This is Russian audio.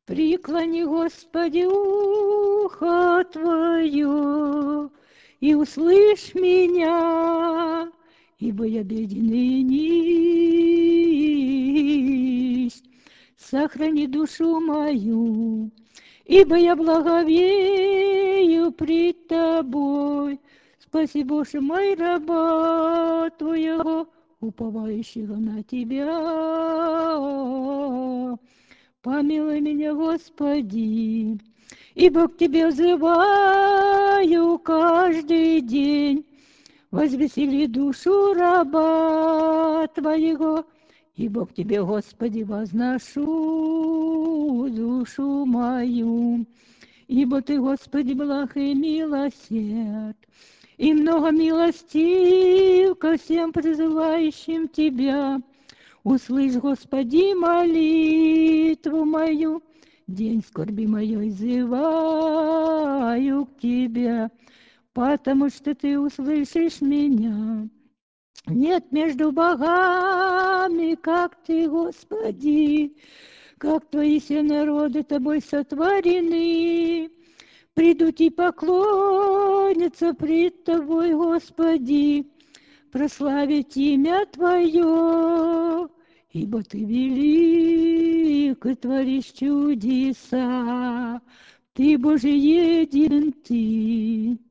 Преклони, Господи, ухо Твое, и услышь меня, ибо я беден и нищ. Сохрани душу мою, ибо я благовею пред Тобой. Спаси, Боже мой, раба Твоего, уповающего на Тебя. Помилуй меня, Господи, ибо к Тебе взываю каждый день. Возвесели душу раба Твоего, ибо к Тебе, Господи, возношу душу мою. Ибо Ты, Господи, благ и милосерд, и много милостив ко всем призывающим Тебя. Услышь, Господи, молитву мою, день скорби моей взываю к Тебе, потому что Ты услышишь меня. Нет между богами, как Ты, Господи, как Твои все народы Тобой сотворены. Придут и поклонятся пред Тобой, Господи, прославить имя Твое, ибо Ты велик и творишь чудеса. Ты, Боже, един Ты.